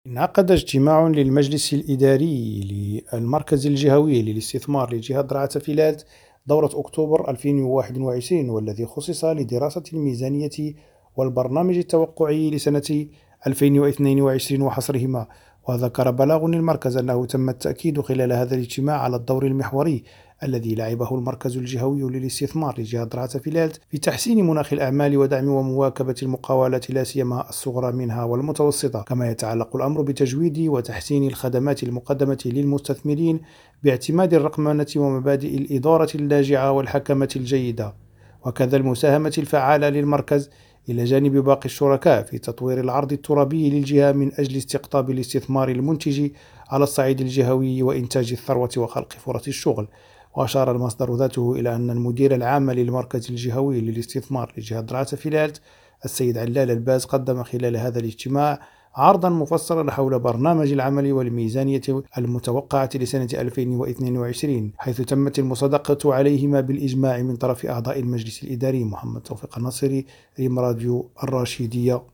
انعقد اجتماع للمجلس الإداري للمركز الجهوي للاستثمار لجهة درعا فيلات دورة أكتوبر 2021، والذي خصص لدراسة الميزانية والبرنامج التوقعي لسنة 2022 وحصرهما. وذكر بلاغ المركز أنه تم التأكيد خلال هذا الاجتماع على الدور المحوري الذي لعبه المركز الجهوي للاستثمار لجهة درعا فيلات في تحسين مناخ الأعمال ودعم ومواكبة المقاولات لا سيما الصغرى منها والمتوسطة، كما يتعلق الأمر بتجويد وتحسين الخدمات المقدمة للمستثمرين باعتماد الرقمنة ومبادئ الإدارة اللاجعة والحكمة الجيدة، وكذا المساهمة الفعالة للمركز إلى جانب باقي الشركاء في تطوير العرض الترابي للجهة من أجل استقطاب الاستثمار المنتج على الصعيد الجهوي وإنتاج الثروة وخلق فرص الشغل. وأشار المصدر ذاته إلى أن المدير العام للمركز الجهوي للاستثمار لجهة درعا فيلات السيد علال الباز قدم خلال هذا الاجتماع عرضا مفصلا حول برنامج العمل والميزانية المتوقعة لسنة 2022، حيث تمت المصادقة عليهما بالإجماع من طرف أعضاء المجلس الإداري. محمد توفيق النصيري، ريم راديو الراشدية.